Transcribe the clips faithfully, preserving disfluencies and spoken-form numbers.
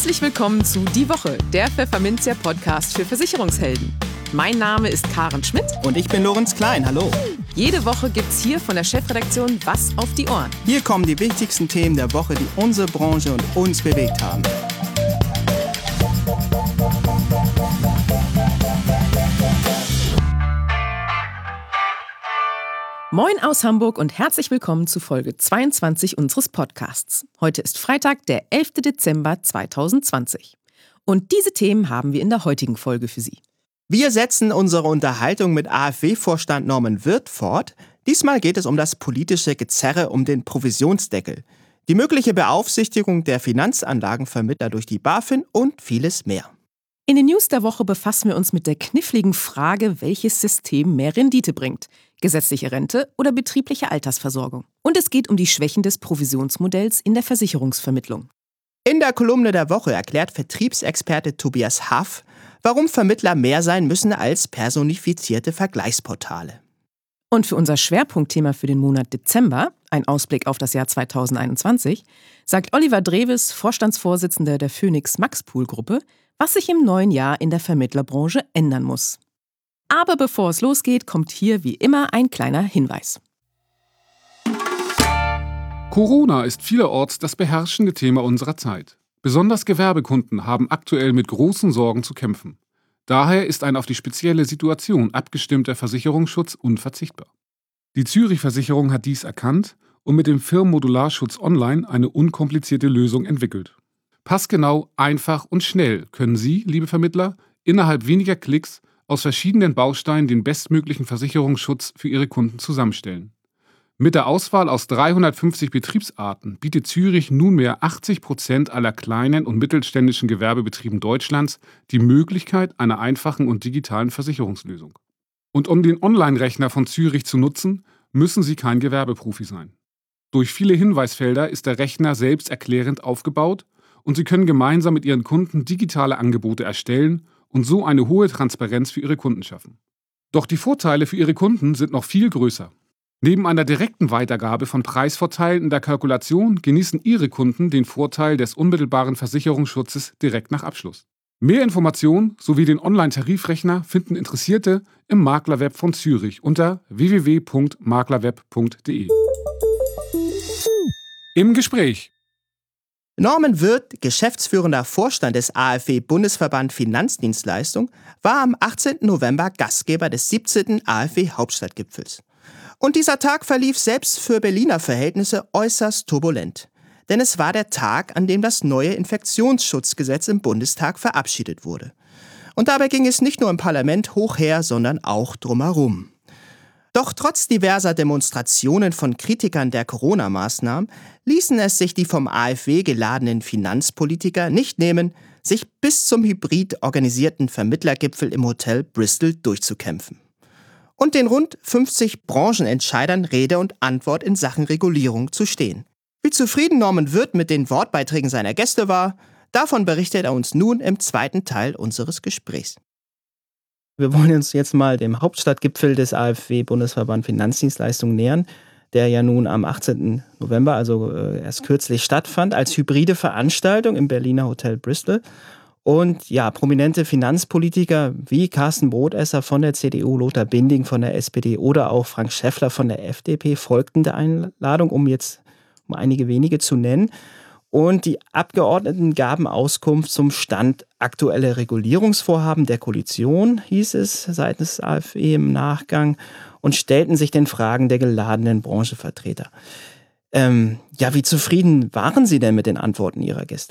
Herzlich willkommen zu Die Woche, der Pfefferminzia Podcast für Versicherungshelden. Mein Name ist Karen Schmidt. Und ich bin Lorenz Klein, hallo. Jede Woche gibt's hier von der Chefredaktion was auf die Ohren. Hier kommen die wichtigsten Themen der Woche, die unsere Branche und uns bewegt haben. Moin aus Hamburg und herzlich willkommen zu Folge zweiundzwanzig unseres Podcasts. Heute ist Freitag, der elfter Dezember zweitausendzwanzig. Und diese Themen haben wir in der heutigen Folge für Sie. Wir setzen unsere Unterhaltung mit A F W-Vorstand Norman Wirth fort. Diesmal geht es um das politische Gezerre um den Provisionsdeckel, die mögliche Beaufsichtigung der Finanzanlagenvermittler durch die BaFin und vieles mehr. In den News der Woche befassen wir uns mit der kniffligen Frage, welches System mehr Rendite bringt. Gesetzliche Rente oder betriebliche Altersversorgung. Und es geht um die Schwächen des Provisionsmodells in der Versicherungsvermittlung. In der Kolumne der Woche erklärt Vertriebsexperte Tobias Haff, warum Vermittler mehr sein müssen als personifizierte Vergleichsportale. Und für unser Schwerpunktthema für den Monat Dezember, ein Ausblick auf das Jahr zweitausendeinundzwanzig, sagt Oliver Drewes, Vorstandsvorsitzender der Phoenix Max Pool Gruppe, was sich im neuen Jahr in der Vermittlerbranche ändern muss. Aber bevor es losgeht, kommt hier wie immer ein kleiner Hinweis. Corona ist vielerorts das beherrschende Thema unserer Zeit. Besonders Gewerbekunden haben aktuell mit großen Sorgen zu kämpfen. Daher ist ein auf die spezielle Situation abgestimmter Versicherungsschutz unverzichtbar. Die Zürich-Versicherung hat dies erkannt und mit dem Firmenmodularschutz Online eine unkomplizierte Lösung entwickelt. Passgenau, einfach und schnell können Sie, liebe Vermittler, innerhalb weniger Klicks aus verschiedenen Bausteinen den bestmöglichen Versicherungsschutz für Ihre Kunden zusammenstellen. Mit der Auswahl aus dreihundertfünfzig Betriebsarten bietet Zürich nunmehr achtzig Prozent aller kleinen und mittelständischen Gewerbebetrieben Deutschlands die Möglichkeit einer einfachen und digitalen Versicherungslösung. Und um den Online-Rechner von Zürich zu nutzen, müssen Sie kein Gewerbeprofi sein. Durch viele Hinweisfelder ist der Rechner selbsterklärend aufgebaut und Sie können gemeinsam mit Ihren Kunden digitale Angebote erstellen und so eine hohe Transparenz für Ihre Kunden schaffen. Doch die Vorteile für Ihre Kunden sind noch viel größer. Neben einer direkten Weitergabe von Preisvorteilen in der Kalkulation genießen Ihre Kunden den Vorteil des unmittelbaren Versicherungsschutzes direkt nach Abschluss. Mehr Informationen sowie den Online-Tarifrechner finden Interessierte im Maklerweb von Zürich unter w w w punkt maklerweb punkt d e. Im Gespräch Norman Wirth, geschäftsführender Vorstand des A F W-Bundesverband Finanzdienstleistung, war am achtzehnten November Gastgeber des siebzehnten A F W-Hauptstadtgipfels. Und dieser Tag verlief selbst für Berliner Verhältnisse äußerst turbulent. Denn es war der Tag, an dem das neue Infektionsschutzgesetz im Bundestag verabschiedet wurde. Und dabei ging es nicht nur im Parlament hoch her, sondern auch drumherum. Doch trotz diverser Demonstrationen von Kritikern der Corona-Maßnahmen ließen es sich die vom A F W geladenen Finanzpolitiker nicht nehmen, sich bis zum hybrid organisierten Vermittlergipfel im Hotel Bristol durchzukämpfen. Und den rund fünfzig Branchenentscheidern Rede und Antwort in Sachen Regulierung zu stehen. Wie zufrieden Norman Wirth mit den Wortbeiträgen seiner Gäste war, davon berichtet er uns nun im zweiten Teil unseres Gesprächs. Wir wollen uns jetzt mal dem Hauptstadtgipfel des A F W-Bundesverband Finanzdienstleistungen nähern, der ja nun am achtzehnten November, also äh, erst kürzlich stattfand, als hybride Veranstaltung im Berliner Hotel Bristol. Und ja, prominente Finanzpolitiker wie Carsten Brodesser von der C D U, Lothar Binding von der S P D oder auch Frank Schäffler von der F D P folgten der Einladung, um jetzt um einige wenige zu nennen. Und die Abgeordneten gaben Auskunft zum Stand aktueller Regulierungsvorhaben der Koalition, hieß es seitens des A F W im Nachgang, und stellten sich den Fragen der geladenen Branchenvertreter. Ähm, ja, wie zufrieden waren Sie denn mit den Antworten Ihrer Gäste?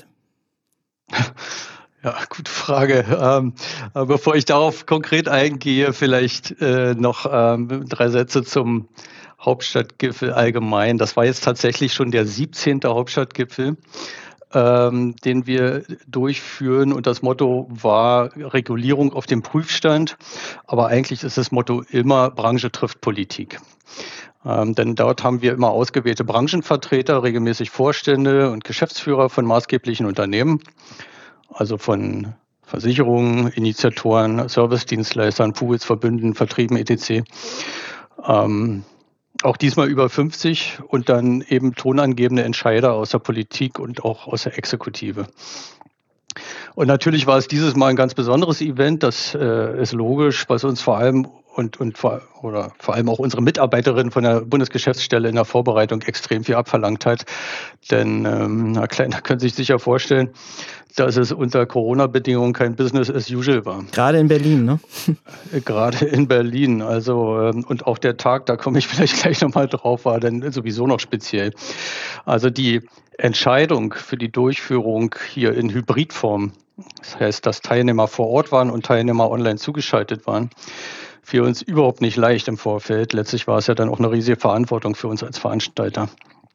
Ja, gute Frage. Ähm, bevor ich darauf konkret eingehe, vielleicht äh, noch ähm, drei Sätze zum Hauptstadtgipfel allgemein. Das war jetzt tatsächlich schon der siebzehnte Hauptstadtgipfel, ähm, den wir durchführen. Und das Motto war Regulierung auf dem Prüfstand. Aber eigentlich ist das Motto immer Branche trifft Politik. Ähm, denn dort haben wir immer ausgewählte Branchenvertreter, regelmäßig Vorstände und Geschäftsführer von maßgeblichen Unternehmen. Also von Versicherungen, Initiatoren, Servicedienstleistern, Pools, Verbünden, Vertrieben, et cetera. Ähm, auch diesmal über fünfzig und dann eben tonangebende Entscheider aus der Politik und auch aus der Exekutive. Und natürlich war es dieses Mal ein ganz besonderes Event, das äh, ist logisch, was uns vor allem und, und vor, oder vor allem auch unsere Mitarbeiterin von der Bundesgeschäftsstelle in der Vorbereitung extrem viel abverlangt hat. Denn, ähm, na klar, da können Sie sich sicher vorstellen, dass es unter Corona-Bedingungen kein Business as usual war. Gerade in Berlin, ne? Gerade in Berlin. Also, ähm, und auch der Tag, da komme ich vielleicht gleich nochmal drauf, war dann sowieso noch speziell. Also die Entscheidung für die Durchführung hier in Hybridform, das heißt, dass Teilnehmer vor Ort waren und Teilnehmer online zugeschaltet waren, für uns überhaupt nicht leicht im Vorfeld. Letztlich war es ja dann auch eine riesige Verantwortung für uns als Veranstalter.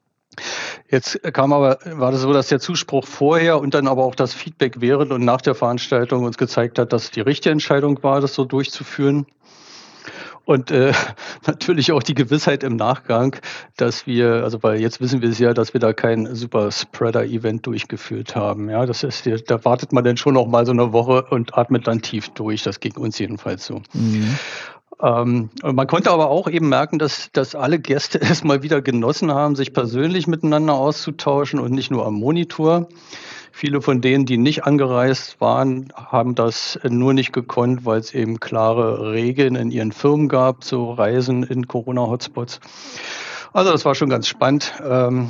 Jetzt kam aber, war das so, dass der Zuspruch vorher und dann aber auch das Feedback während und nach der Veranstaltung uns gezeigt hat, dass die richtige Entscheidung war, das so durchzuführen. Und äh, natürlich auch die Gewissheit im Nachgang, dass wir, also weil jetzt wissen wir es ja, dass wir da kein Super-Spreader-Event durchgeführt haben. Ja, das ist, da wartet man dann schon noch mal so eine Woche und atmet dann tief durch. Das ging uns jedenfalls so. Mhm. Ähm, man konnte aber auch eben merken, dass, dass alle Gäste es mal wieder genossen haben, sich persönlich miteinander auszutauschen und nicht nur am Monitor. Viele von denen, die nicht angereist waren, haben das nur nicht gekonnt, weil es eben klare Regeln in ihren Firmen gab, so Reisen in Corona-Hotspots. Also das war schon ganz spannend. Ähm,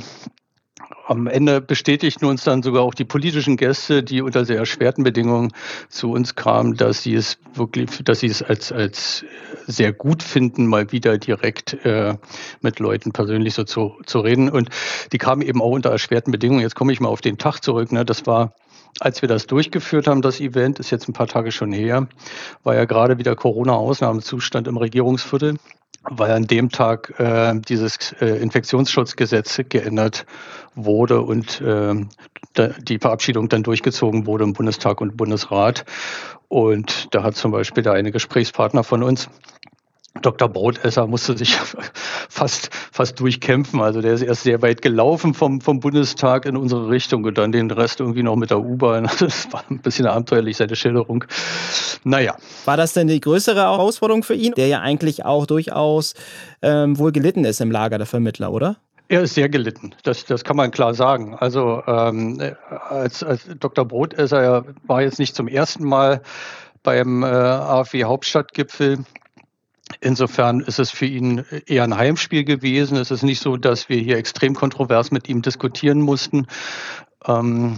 Am Ende bestätigten uns dann sogar auch die politischen Gäste, die unter sehr erschwerten Bedingungen zu uns kamen, dass sie es wirklich, dass sie es als, als sehr gut finden, mal wieder direkt äh, mit Leuten persönlich so zu, zu reden. Und die kamen eben auch unter erschwerten Bedingungen. Jetzt komme ich mal auf den Tag zurück. Ne? Das war, als wir das durchgeführt haben, das Event, ist jetzt ein paar Tage schon her, war ja gerade wieder Corona-Ausnahmezustand im Regierungsviertel, weil an dem Tag äh, dieses äh, Infektionsschutzgesetz geändert wurde und äh, die Verabschiedung dann durchgezogen wurde im Bundestag und Bundesrat. Und da hat zum Beispiel der eine Gesprächspartner von uns, Doktor Brotesser, musste sich fast, fast durchkämpfen. Also der ist erst sehr weit gelaufen vom, vom Bundestag in unsere Richtung und dann den Rest irgendwie noch mit der U-Bahn. Das war ein bisschen abenteuerlich, seine Schilderung. Naja. War das denn die größere Herausforderung für ihn, der ja eigentlich auch durchaus ähm, wohl gelitten ist im Lager der Vermittler, oder? Er ist sehr gelitten, das, das kann man klar sagen. Also ähm, als, als Doktor Brotesser, er war jetzt nicht zum ersten Mal beim äh, AfW-Hauptstadtgipfel. Insofern ist es für ihn eher ein Heimspiel gewesen. Es ist nicht so, dass wir hier extrem kontrovers mit ihm diskutieren mussten. Ähm,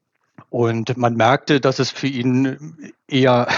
und man merkte, dass es für ihn eher,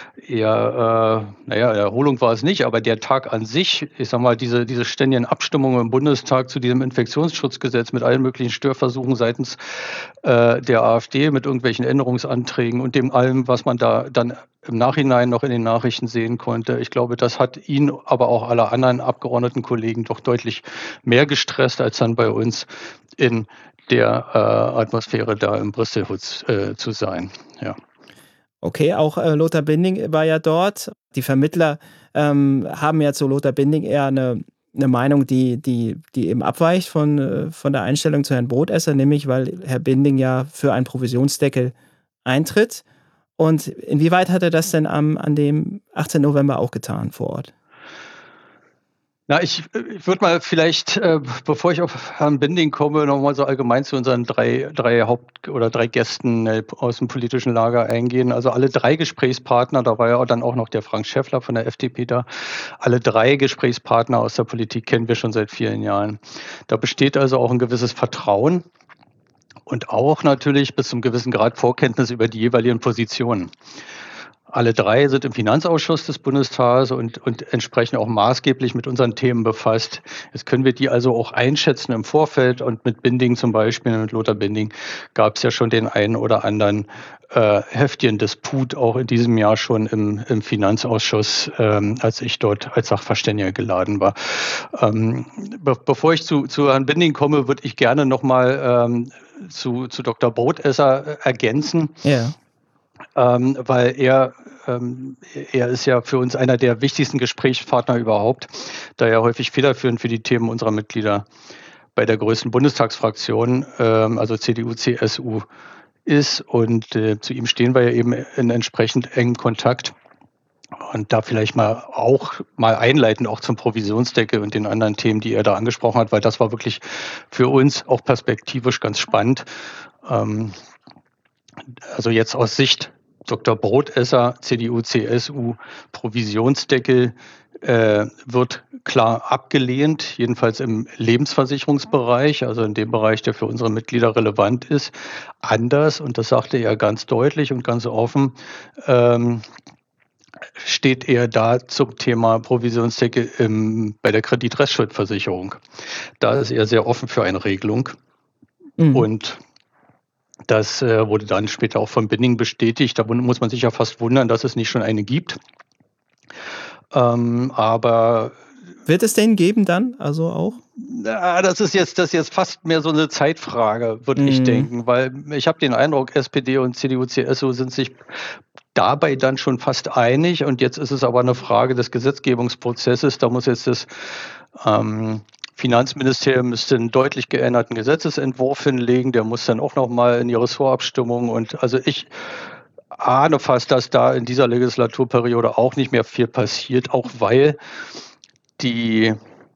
eher äh, naja, Erholung war es nicht, aber der Tag an sich, ich sag mal, diese, diese ständigen Abstimmungen im Bundestag zu diesem Infektionsschutzgesetz mit allen möglichen Störversuchen seitens äh, der AfD, mit irgendwelchen Änderungsanträgen und dem allem, was man da dann im Nachhinein noch in den Nachrichten sehen konnte. Ich glaube, das hat ihn, aber auch alle anderen Abgeordnetenkollegen doch deutlich mehr gestresst, als dann bei uns in der äh, Atmosphäre da im Brüsselhutz äh, zu sein. Ja. Okay, auch äh, Lothar Binding war ja dort. Die Vermittler ähm, haben ja zu Lothar Binding eher eine, eine Meinung, die, die, die eben abweicht von, äh, von der Einstellung zu Herrn Brotesser, nämlich weil Herr Binding ja für einen Provisionsdeckel eintritt. Und inwieweit hat er das denn am, an dem achtzehnten November auch getan vor Ort? Na, ich, ich würde mal vielleicht, äh, bevor ich auf Herrn Binding komme, nochmal so allgemein zu unseren drei, drei Haupt- oder drei Gästen äh, aus dem politischen Lager eingehen. Also alle drei Gesprächspartner, da war ja dann auch noch der Frank Schäffler von der F D P da, alle drei Gesprächspartner aus der Politik kennen wir schon seit vielen Jahren. Da besteht also auch ein gewisses Vertrauen und auch natürlich bis zum gewissen Grad Vorkenntnis über die jeweiligen Positionen. Alle drei sind im Finanzausschuss des Bundestages und, und entsprechend auch maßgeblich mit unseren Themen befasst. Jetzt können wir die also auch einschätzen im Vorfeld und mit Binding zum Beispiel, mit Lothar Binding, gab es ja schon den einen oder anderen äh, heftigen Disput, auch in diesem Jahr schon im, im Finanzausschuss, ähm, als ich dort als Sachverständiger geladen war. Ähm, be- bevor ich zu, zu Herrn Binding komme, würde ich gerne nochmal ähm, zu, zu Doktor Brotesser ergänzen. Ja. Ähm, weil er, ähm, er ist ja für uns einer der wichtigsten Gesprächspartner überhaupt, da er häufig federführend für die Themen unserer Mitglieder bei der größten Bundestagsfraktion, ähm, also C D U C S U, ist. Und äh, zu ihm stehen wir ja eben in entsprechend engem Kontakt. Und da vielleicht mal auch mal einleiten, auch zum Provisionsdeckel und den anderen Themen, die er da angesprochen hat, weil das war wirklich für uns auch perspektivisch ganz spannend. Ähm, also jetzt aus Sicht Doktor Brotesser, C D U, C S U, Provisionsdeckel äh, wird klar abgelehnt, jedenfalls im Lebensversicherungsbereich, also in dem Bereich, der für unsere Mitglieder relevant ist. Anders, und das sagte er ganz deutlich und ganz offen, ähm, steht er da zum Thema Provisionsdeckel im, bei der Kreditrestschuldenversicherung. Da ist er sehr offen für eine Regelung. Mhm. Und das äh, wurde dann später auch von Binning bestätigt. Da muss man sich ja fast wundern, dass es nicht schon eine gibt. Ähm, aber wird es den geben dann, also auch? Na, das ist jetzt, das ist jetzt fast mehr so eine Zeitfrage, würde mm. ich denken, weil ich habe den Eindruck, S P D und C D U, C S U sind sich dabei dann schon fast einig, und jetzt ist es aber eine Frage des Gesetzgebungsprozesses. Da muss jetzt das ähm, Finanzministerium müsste einen deutlich geänderten Gesetzesentwurf hinlegen, der muss dann auch nochmal in die Ressortabstimmung, und also ich ahne fast, dass da in dieser Legislaturperiode auch nicht mehr viel passiert, auch weil die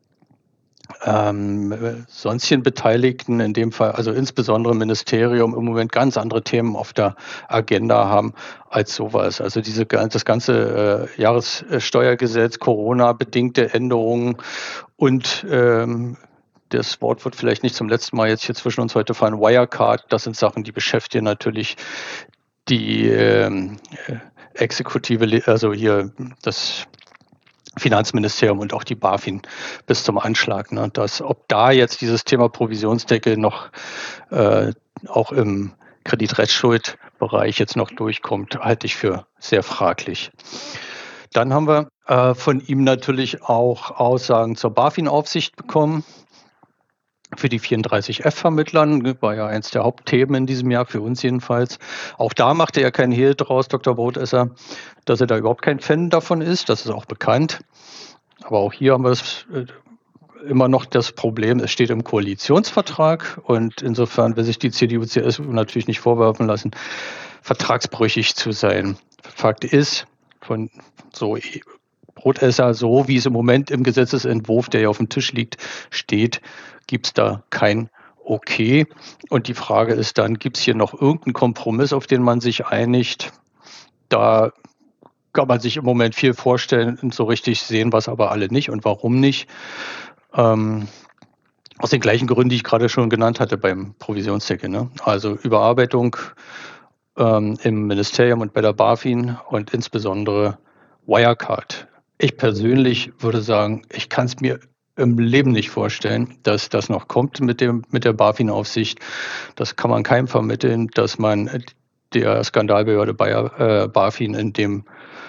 ähm, sonstigen Beteiligten, in dem Fall also insbesondere Ministerium, im Moment ganz andere Themen auf der Agenda haben als sowas. Also diese, das ganze äh, Jahressteuergesetz, Corona-bedingte Änderungen und ähm, das Wort wird vielleicht nicht zum letzten Mal jetzt hier zwischen uns heute fallen, Wirecard, das sind Sachen, die beschäftigen natürlich die ähm, Exekutive, also hier das Finanzministerium und auch die BaFin bis zum Anschlag. Ne? Dass, ob da jetzt dieses Thema Provisionsdeckel noch äh, auch im Kreditrechtsschuldbereich jetzt noch durchkommt, halte ich für sehr fraglich. Dann haben wir äh, von ihm natürlich auch Aussagen zur BaFin-Aufsicht bekommen. Für die vierunddreißig F-Vermittlern war ja eins der Hauptthemen in diesem Jahr, für uns jedenfalls. Auch da machte er keinen Hehl draus, Doktor Brotesser, dass er da überhaupt kein Fan davon ist. Das ist auch bekannt. Aber auch hier haben wir es immer noch das Problem, es steht im Koalitionsvertrag, und insofern will sich die C D U, C S U natürlich nicht vorwerfen lassen, vertragsbrüchig zu sein. Fakt ist, von so Brotesser, so wie es im Moment im Gesetzesentwurf, der ja auf dem Tisch liegt, steht, gibt es da kein Okay. Und die Frage ist dann, gibt es hier noch irgendeinen Kompromiss, auf den man sich einigt? Da kann man sich im Moment viel vorstellen, und so richtig sehen was aber alle nicht. Und warum nicht? Ähm, aus den gleichen Gründen, die ich gerade schon genannt hatte beim Provisionsdeckel. Ne? Also Überarbeitung ähm, im Ministerium und bei der BaFin und insbesondere Wirecard. Ich persönlich würde sagen, ich kann es mir im Leben nicht vorstellen, dass das noch kommt mit dem mit der BaFin-Aufsicht. Das kann man keinem vermitteln, dass man der Skandalbehörde bei äh, BaFin in dem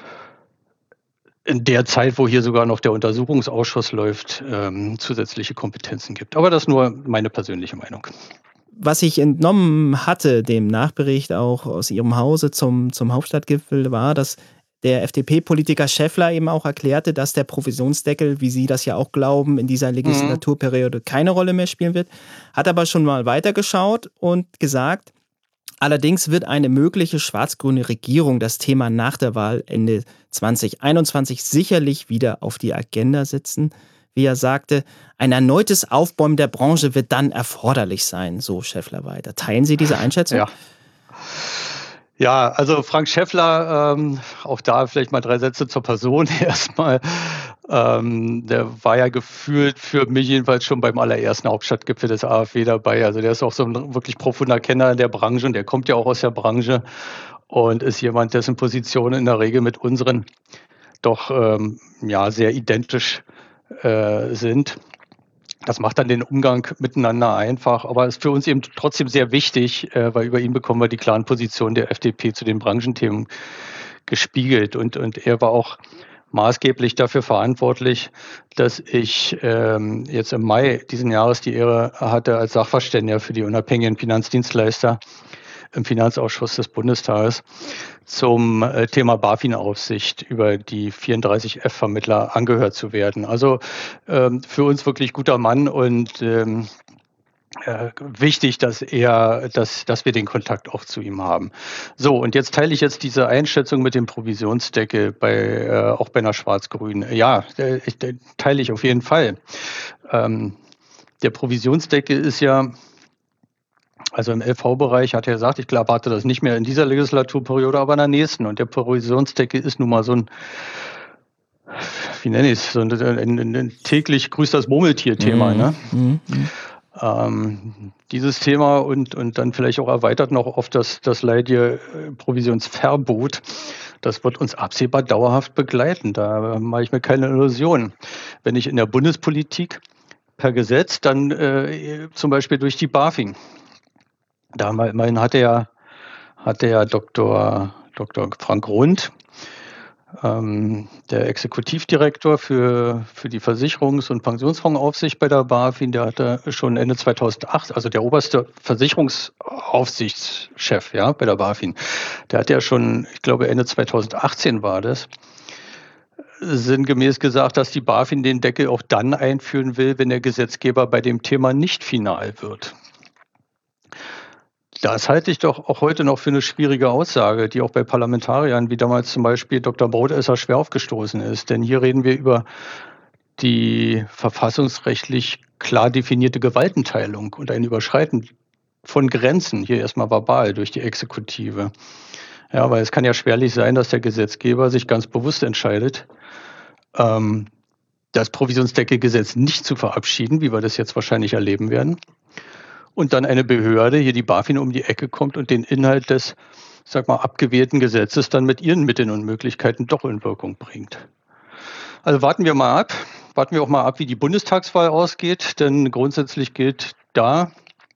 in der Zeit, wo hier sogar noch der Untersuchungsausschuss läuft, ähm, zusätzliche Kompetenzen gibt. Aber das ist nur meine persönliche Meinung. Was ich entnommen hatte, dem Nachbericht auch aus Ihrem Hause zum, zum Hauptstadtgipfel, war, dass der F D P-Politiker Schäffler eben auch erklärte, dass der Provisionsdeckel, wie Sie das ja auch glauben, in dieser Legislaturperiode keine Rolle mehr spielen wird. Hat aber schon mal weitergeschaut und gesagt, allerdings wird eine mögliche schwarz-grüne Regierung das Thema nach der Wahl Ende zwanzig einundzwanzig sicherlich wieder auf die Agenda setzen. Wie er sagte, ein erneutes Aufbäumen der Branche wird dann erforderlich sein, so Schäffler weiter. Teilen Sie diese Einschätzung? Ja. Ja, also Frank Schäffler, ähm, auch da vielleicht mal drei Sätze zur Person erstmal. Ähm, der war ja gefühlt für mich jedenfalls schon beim allerersten Hauptstadtgipfel des AfW dabei. Also der ist auch so ein wirklich profunder Kenner der Branche, und der kommt ja auch aus der Branche und ist jemand, dessen Positionen in der Regel mit unseren doch ähm, ja sehr identisch äh, sind. Das macht dann den Umgang miteinander einfach, aber ist für uns eben trotzdem sehr wichtig, äh, weil über ihn bekommen wir die klaren Positionen der F D P zu den Branchenthemen gespiegelt. Und, und er war auch maßgeblich dafür verantwortlich, dass ich ähm, jetzt im Mai diesen Jahres die Ehre hatte, als Sachverständiger für die unabhängigen Finanzdienstleister im Finanzausschuss des Bundestages zum äh, Thema BaFin-Aufsicht über die vierunddreißig F-Vermittler angehört zu werden. Also ähm, für uns wirklich guter Mann und ähm, äh, wichtig, dass er, dass, dass wir den Kontakt auch zu ihm haben. So, und jetzt teile ich jetzt diese Einschätzung mit dem Provisionsdeckel bei äh, auch bei einer Schwarz-Grünen. Ja, äh, ich, äh, teile ich auf jeden Fall. Ähm, der Provisionsdeckel ist ja Also im L V-Bereich hat er gesagt, ich erwarte das nicht mehr in dieser Legislaturperiode, aber in der nächsten. Und der Provisionsdeckel ist nun mal so ein, wie nenne ich es, so ein, ein, ein, ein täglich grüßt das Murmeltier-Thema. Mhm. Ne? Mhm. Ähm, dieses Thema und, und dann vielleicht auch erweitert noch auf das, das leidige Provisionsverbot, das wird uns absehbar dauerhaft begleiten. Da mache ich mir keine Illusionen. Wenn ich in der Bundespolitik per Gesetz, dann äh, zum Beispiel durch die BaFin. Da immerhin hatte ja, hatte ja Doktor Doktor Frank Rund, ähm, der Exekutivdirektor für, für die Versicherungs- und Pensionsfondsaufsicht bei der BaFin, der hatte schon Ende zweitausendacht, also der oberste Versicherungsaufsichtschef, ja, bei der BaFin, der hat ja schon, ich glaube Ende zweitausendachtzehn war das, sinngemäß gesagt, dass die BaFin den Deckel auch dann einführen will, wenn der Gesetzgeber bei dem Thema nicht final wird. Das halte ich doch auch heute noch für eine schwierige Aussage, die auch bei Parlamentariern, wie damals zum Beispiel Doktor Brodesser, schwer aufgestoßen ist. Denn hier reden wir über die verfassungsrechtlich klar definierte Gewaltenteilung und ein Überschreiten von Grenzen, hier erstmal verbal durch die Exekutive. Ja, weil es kann ja schwerlich sein, dass der Gesetzgeber sich ganz bewusst entscheidet, ähm, das Provisionsdeckelgesetz nicht zu verabschieden, wie wir das jetzt wahrscheinlich erleben werden. Und dann eine Behörde, hier die BaFin, um die Ecke kommt und den Inhalt des, sag mal, abgewählten Gesetzes dann mit ihren Mitteln und Möglichkeiten doch in Wirkung bringt. Also warten wir mal ab. Warten wir auch mal ab, wie die Bundestagswahl ausgeht, denn grundsätzlich gilt da,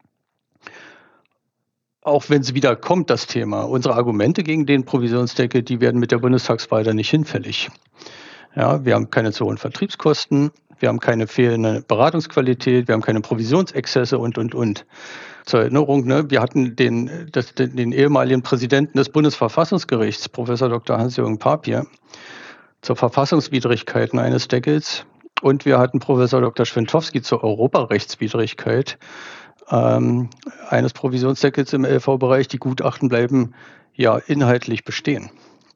auch wenn es wieder kommt, das Thema, unsere Argumente gegen den Provisionsdeckel, die werden mit der Bundestagswahl dann nicht hinfällig. Ja, wir haben keine zu hohen Vertriebskosten, wir haben keine fehlende Beratungsqualität, wir haben keine Provisionsexzesse und, und, und. Zur Erinnerung, ne, wir hatten den, das, den, den ehemaligen Präsidenten des Bundesverfassungsgerichts, Professor Doktor Hans-Jürgen Papier, zur Verfassungswidrigkeiten eines Deckels und wir hatten Professor Doktor Schwentowski zur Europarechtswidrigkeit ähm, eines Provisionsdeckels im L V-Bereich. Die Gutachten bleiben ja inhaltlich bestehen.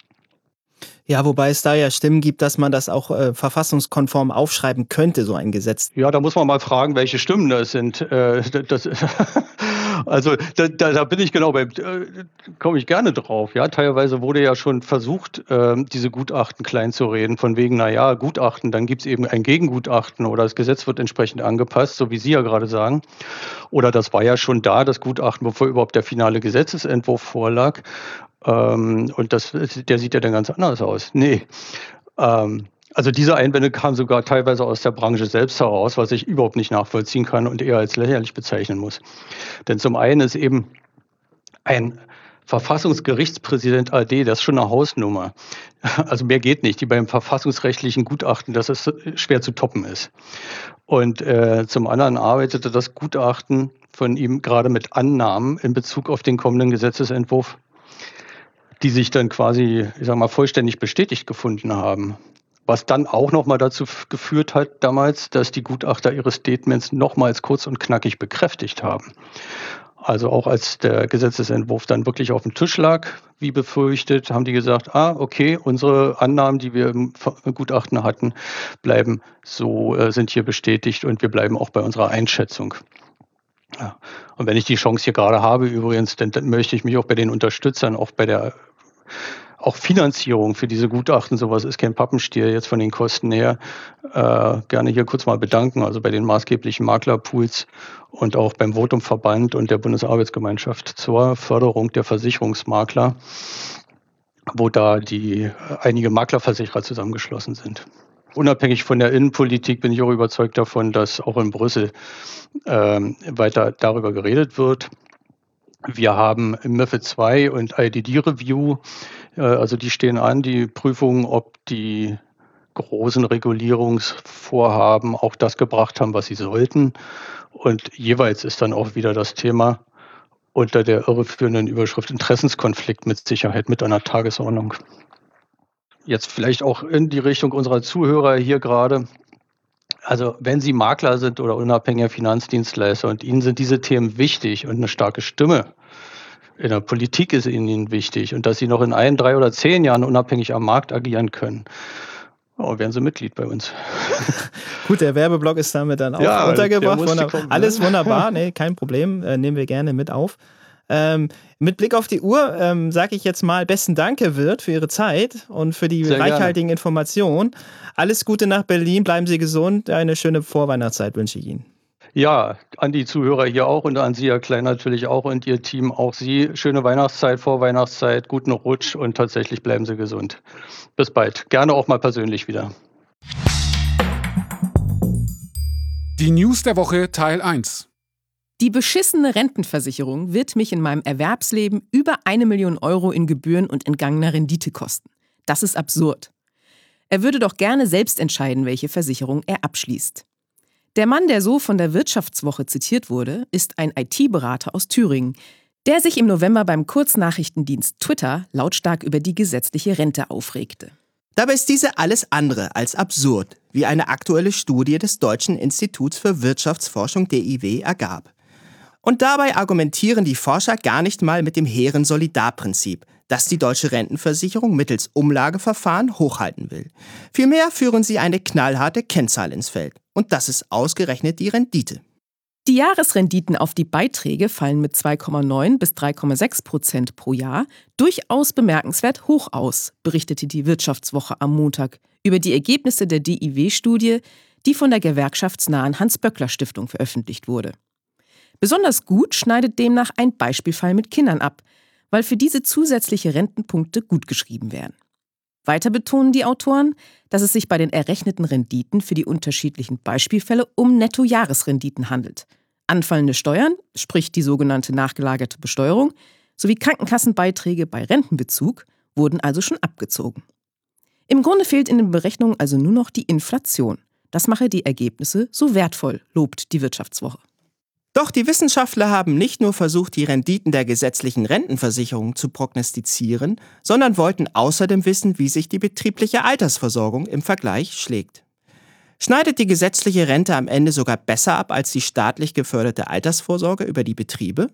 Ja, wobei es da ja Stimmen gibt, dass man das auch äh, verfassungskonform aufschreiben könnte, so ein Gesetz. Ja, da muss man mal fragen, welche Stimmen das sind. Äh, das, also da, da, da bin ich genau bei, äh, komme ich gerne drauf. Ja, teilweise wurde ja schon versucht, äh, diese Gutachten klein zu reden, von wegen, naja, Gutachten, dann gibt es eben ein Gegengutachten oder das Gesetz wird entsprechend angepasst, so wie Sie ja gerade sagen. Oder das war ja schon da, das Gutachten, bevor überhaupt der finale Gesetzesentwurf vorlag. Ähm, und das, der sieht ja dann ganz anders aus. Nee, ähm, also diese Einwände kamen sogar teilweise aus der Branche selbst heraus, was ich überhaupt nicht nachvollziehen kann und eher als lächerlich bezeichnen muss. Denn zum einen ist eben ein Verfassungsgerichtspräsident A D, das ist schon eine Hausnummer. Also mehr geht nicht, die beim verfassungsrechtlichen Gutachten, dass es schwer zu toppen ist. Und äh, zum anderen arbeitete das Gutachten von ihm gerade mit Annahmen in Bezug auf den kommenden Gesetzesentwurf, die sich dann quasi, ich sag mal, vollständig bestätigt gefunden haben. Was dann auch nochmal dazu geführt hat damals, dass die Gutachter ihre Statements nochmals kurz und knackig bekräftigt haben. Also auch als der Gesetzesentwurf dann wirklich auf dem Tisch lag, wie befürchtet, haben die gesagt, ah, okay, unsere Annahmen, die wir im Gutachten hatten, bleiben so, äh, sind hier bestätigt und wir bleiben auch bei unserer Einschätzung. Ja. Und wenn ich die Chance hier gerade habe übrigens, dann, dann möchte ich mich auch bei den Unterstützern, auch bei der auch Finanzierung für diese Gutachten, sowas ist kein Pappenstiel jetzt von den Kosten her, äh, gerne hier kurz mal bedanken, also bei den maßgeblichen Maklerpools und auch beim Votumverband und der Bundesarbeitsgemeinschaft zur Förderung der Versicherungsmakler, wo da die einige Maklerversicherer zusammengeschlossen sind. Unabhängig von der Innenpolitik bin ich auch überzeugt davon, dass auch in Brüssel äh, weiter darüber geredet wird. Wir haben MiFID zwei und I D D-Review, äh, also die stehen an, die Prüfungen, ob die großen Regulierungsvorhaben auch das gebracht haben, was sie sollten. Und jeweils ist dann auch wieder das Thema unter der irreführenden Überschrift Interessenskonflikt mit Sicherheit mit an der Tagesordnung. Jetzt vielleicht auch in die Richtung unserer Zuhörer hier gerade. Also wenn Sie Makler sind oder unabhängiger Finanzdienstleister und Ihnen sind diese Themen wichtig und eine starke Stimme in der Politik ist Ihnen wichtig und dass Sie noch in ein, drei oder zehn Jahren unabhängig am Markt agieren können Oh, wären Sie Mitglied bei uns. Gut, der Werbeblock ist damit dann auch ja, untergebracht. Wunder- kommen, Alles ne? wunderbar, nee, kein Problem, äh, nehmen wir gerne mit auf. Ähm, mit Blick auf die Uhr ähm, sage ich jetzt mal besten Dank, Herr Wirth, für Ihre Zeit und für die Sehr reichhaltigen gerne. Informationen. Alles Gute nach Berlin, bleiben Sie gesund, eine schöne Vorweihnachtszeit wünsche ich Ihnen. Ja, an die Zuhörer hier auch und an Sie, Herr Klein, natürlich auch und Ihr Team, auch Sie. Schöne Weihnachtszeit, Vorweihnachtszeit, guten Rutsch und tatsächlich bleiben Sie gesund. Bis bald. Gerne auch mal persönlich wieder. Die News der Woche Teil eins. Die beschissene Rentenversicherung wird mich in meinem Erwerbsleben über eine Million Euro in Gebühren und entgangener Rendite kosten. Das ist absurd. Er würde doch gerne selbst entscheiden, welche Versicherung er abschließt. Der Mann, der so von der Wirtschaftswoche zitiert wurde, ist ein I T-Berater aus Thüringen, der sich im November beim Kurznachrichtendienst Twitter lautstark über die gesetzliche Rente aufregte. Dabei ist diese alles andere als absurd, wie eine aktuelle Studie des Deutschen Instituts für Wirtschaftsforschung D I W ergab. Und dabei argumentieren die Forscher gar nicht mal mit dem hehren Solidarprinzip, das die deutsche Rentenversicherung mittels Umlageverfahren hochhalten will. Vielmehr führen sie eine knallharte Kennzahl ins Feld. Und das ist ausgerechnet die Rendite. Die Jahresrenditen auf die Beiträge fallen mit zwei Komma neun bis drei Komma sechs Prozent pro Jahr durchaus bemerkenswert hoch aus, berichtete die Wirtschaftswoche am Montag über die Ergebnisse der D I W-Studie, die von der gewerkschaftsnahen Hans-Böckler-Stiftung veröffentlicht wurde. Besonders gut schneidet demnach ein Beispielfall mit Kindern ab, weil für diese zusätzliche Rentenpunkte gutgeschrieben werden. Weiter betonen die Autoren, dass es sich bei den errechneten Renditen für die unterschiedlichen Beispielfälle um Nettojahresrenditen handelt. Anfallende Steuern, sprich die sogenannte nachgelagerte Besteuerung, sowie Krankenkassenbeiträge bei Rentenbezug wurden also schon abgezogen. Im Grunde fehlt in den Berechnungen also nur noch die Inflation. Das mache die Ergebnisse so wertvoll, lobt die Wirtschaftswoche. Doch die Wissenschaftler haben nicht nur versucht, die Renditen der gesetzlichen Rentenversicherung zu prognostizieren, sondern wollten außerdem wissen, wie sich die betriebliche Altersversorgung im Vergleich schlägt. Schneidet die gesetzliche Rente am Ende sogar besser ab als die staatlich geförderte Altersvorsorge über die Betriebe?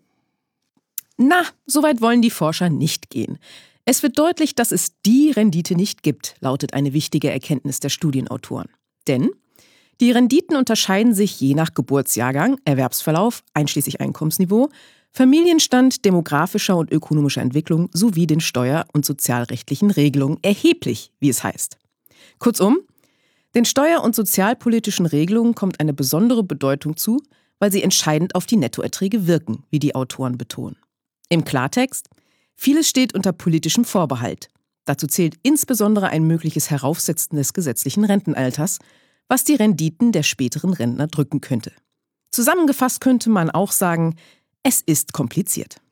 Na, so weit wollen die Forscher nicht gehen. Es wird deutlich, dass es die Rendite nicht gibt, lautet eine wichtige Erkenntnis der Studienautoren. Denn die Renditen unterscheiden sich je nach Geburtsjahrgang, Erwerbsverlauf, einschließlich Einkommensniveau, Familienstand, demografischer und ökonomischer Entwicklung sowie den steuer- und sozialrechtlichen Regelungen erheblich, wie es heißt. Kurzum, den steuer- und sozialpolitischen Regelungen kommt eine besondere Bedeutung zu, weil sie entscheidend auf die Nettoerträge wirken, wie die Autoren betonen. Im Klartext, vieles steht unter politischem Vorbehalt. Dazu zählt insbesondere ein mögliches Heraufsetzen des gesetzlichen Rentenalters, was die Renditen der späteren Rentner drücken könnte. Zusammengefasst könnte man auch sagen, es ist kompliziert.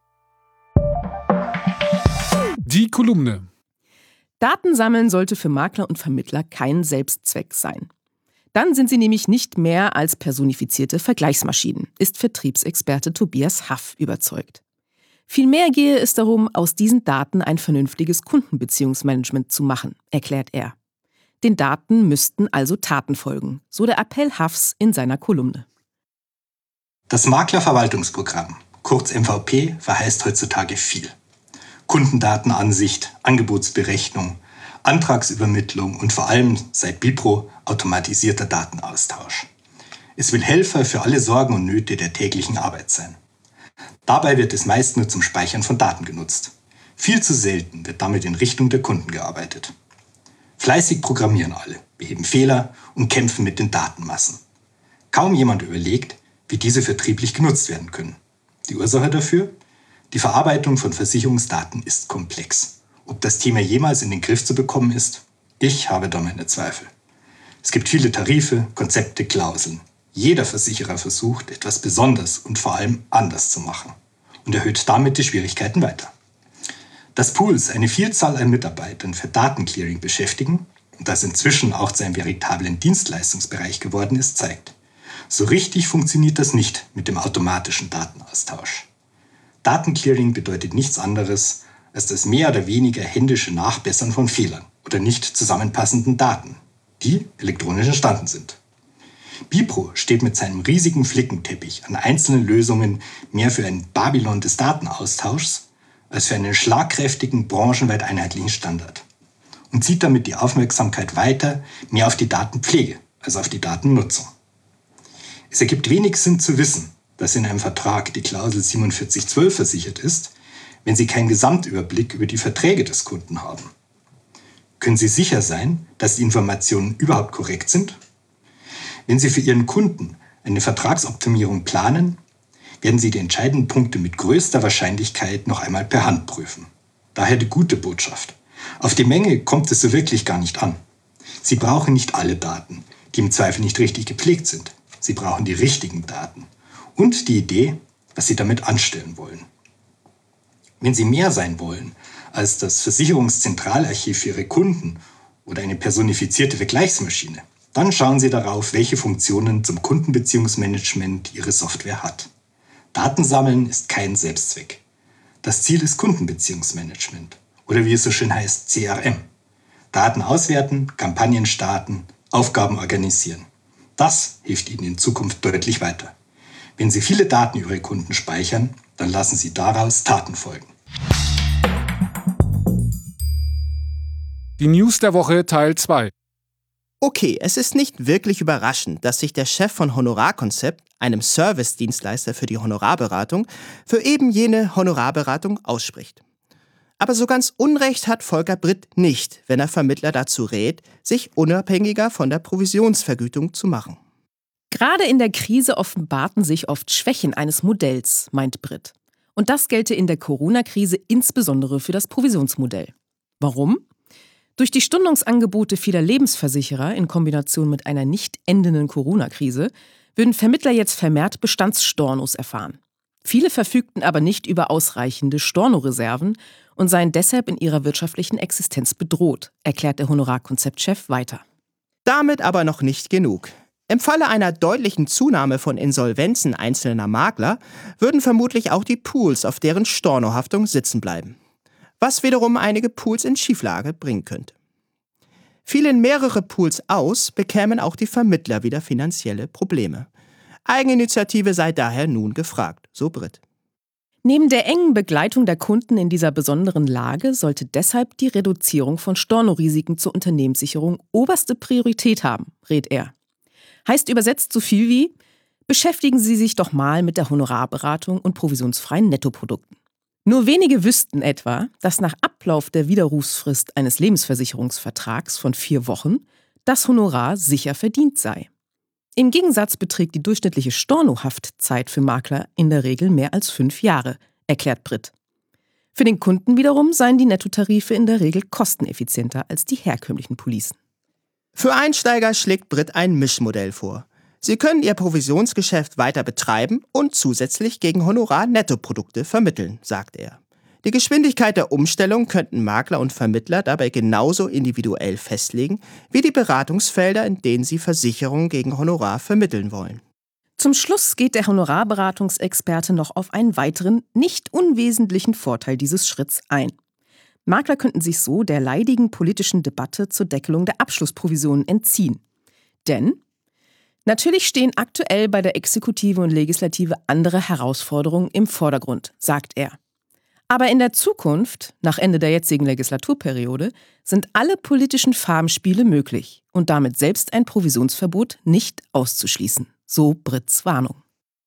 Die Kolumne. Daten sammeln sollte für Makler und Vermittler kein Selbstzweck sein. Dann sind sie nämlich nicht mehr als personifizierte Vergleichsmaschinen, ist Vertriebsexperte Tobias Haff überzeugt. Vielmehr gehe es darum, aus diesen Daten ein vernünftiges Kundenbeziehungsmanagement zu machen, erklärt er. Den Daten müssten also Taten folgen, so der Appell Haffs in seiner Kolumne. Das Maklerverwaltungsprogramm, kurz M V P, verheißt heutzutage viel. Kundendatenansicht, Angebotsberechnung, Antragsübermittlung und vor allem seit Bipro automatisierter Datenaustausch. Es will Helfer für alle Sorgen und Nöte der täglichen Arbeit sein. Dabei wird es meist nur zum Speichern von Daten genutzt. Viel zu selten wird damit in Richtung der Kunden gearbeitet. Fleißig programmieren alle, beheben Fehler und kämpfen mit den Datenmassen. Kaum jemand überlegt, wie diese vertrieblich genutzt werden können. Die Ursache dafür? Die Verarbeitung von Versicherungsdaten ist komplex. Ob das Thema jemals in den Griff zu bekommen ist? Ich habe da meine Zweifel. Es gibt viele Tarife, Konzepte, Klauseln. Jeder Versicherer versucht, etwas besonders und vor allem anders zu machen und erhöht damit die Schwierigkeiten weiter. Dass Pools eine Vielzahl an Mitarbeitern für Datenclearing beschäftigen und das inzwischen auch zu einem veritablen Dienstleistungsbereich geworden ist, zeigt, so richtig funktioniert das nicht mit dem automatischen Datenaustausch. Datenclearing bedeutet nichts anderes als das mehr oder weniger händische Nachbessern von Fehlern oder nicht zusammenpassenden Daten, die elektronisch entstanden sind. Bipro steht mit seinem riesigen Flickenteppich an einzelnen Lösungen mehr für ein Babylon des Datenaustauschs als für einen schlagkräftigen, branchenweit einheitlichen Standard. und zieht damit die Aufmerksamkeit weiter mehr auf die Datenpflege als auf die Datennutzung. Es ergibt wenig Sinn zu wissen, dass in einem Vertrag die Klausel siebenundvierzig zwölf versichert ist, wenn Sie keinen Gesamtüberblick über die Verträge des Kunden haben. Können Sie sicher sein, dass die Informationen überhaupt korrekt sind? Wenn Sie für Ihren Kunden eine Vertragsoptimierung planen, werden Sie die entscheidenden Punkte mit größter Wahrscheinlichkeit noch einmal per Hand prüfen. Daher die gute Botschaft. Auf die Menge kommt es so wirklich gar nicht an. Sie brauchen nicht alle Daten, die im Zweifel nicht richtig gepflegt sind. Sie brauchen die richtigen Daten und die Idee, was Sie damit anstellen wollen. Wenn Sie mehr sein wollen als das Versicherungszentralarchiv für Ihre Kunden oder eine personifizierte Vergleichsmaschine, dann schauen Sie darauf, welche Funktionen zum Kundenbeziehungsmanagement Ihre Software hat. Daten sammeln ist kein Selbstzweck. Das Ziel ist Kundenbeziehungsmanagement oder wie es so schön heißt, C R M. Daten auswerten, Kampagnen starten, Aufgaben organisieren. Das hilft Ihnen in Zukunft deutlich weiter. Wenn Sie viele Daten über Ihre Kunden speichern, dann lassen Sie daraus Taten folgen. Die News der Woche Teil zwei. Okay, es ist nicht wirklich überraschend, dass sich der Chef von Honorarkonzept, einem Service-Dienstleister für die Honorarberatung, für eben jene Honorarberatung ausspricht. Aber so ganz Unrecht hat Volker Britt nicht, wenn er Vermittler dazu rät, sich unabhängiger von der Provisionsvergütung zu machen. Gerade in der Krise offenbarten sich oft Schwächen eines Modells, meint Britt. Und das gelte in der Corona-Krise insbesondere für das Provisionsmodell. Warum? Durch die Stundungsangebote vieler Lebensversicherer in Kombination mit einer nicht endenden Corona-Krise würden Vermittler jetzt vermehrt Bestandsstornos erfahren. Viele verfügten aber nicht über ausreichende Stornoreserven und seien deshalb in ihrer wirtschaftlichen Existenz bedroht, erklärt der Honorarkonzeptchef weiter. Damit aber noch nicht genug. Im Falle einer deutlichen Zunahme von Insolvenzen einzelner Makler würden vermutlich auch die Pools auf deren Stornohaftung sitzen bleiben, was wiederum einige Pools in Schieflage bringen könnte. Fielen mehrere Pools aus, bekämen auch die Vermittler wieder finanzielle Probleme. Eigeninitiative sei daher nun gefragt, so Britt. Neben der engen Begleitung der Kunden in dieser besonderen Lage sollte deshalb die Reduzierung von Stornorisiken zur Unternehmenssicherung oberste Priorität haben, rät er. Heißt übersetzt so viel wie: Beschäftigen Sie sich doch mal mit der Honorarberatung und provisionsfreien Nettoprodukten. Nur wenige wüssten etwa, dass nach Ablauf der Widerrufsfrist eines Lebensversicherungsvertrags von vier Wochen das Honorar sicher verdient sei. Im Gegensatz beträgt die durchschnittliche Stornohaftzeit für Makler in der Regel mehr als fünf Jahre, erklärt Britt. Für den Kunden wiederum seien die Nettotarife in der Regel kosteneffizienter als die herkömmlichen Policen. Für Einsteiger schlägt Britt ein Mischmodell vor. Sie können ihr Provisionsgeschäft weiter betreiben und zusätzlich gegen Honorar Nettoprodukte vermitteln, sagt er. Die Geschwindigkeit der Umstellung könnten Makler und Vermittler dabei genauso individuell festlegen, wie die Beratungsfelder, in denen sie Versicherungen gegen Honorar vermitteln wollen. Zum Schluss geht der Honorarberatungsexperte noch auf einen weiteren, nicht unwesentlichen Vorteil dieses Schritts ein. Makler könnten sich so der leidigen politischen Debatte zur Deckelung der Abschlussprovisionen entziehen. Denn natürlich stehen aktuell bei der Exekutive und Legislative andere Herausforderungen im Vordergrund, sagt er. Aber in der Zukunft, nach Ende der jetzigen Legislaturperiode, sind alle politischen Farbenspiele möglich und damit selbst ein Provisionsverbot nicht auszuschließen. So Britts Warnung.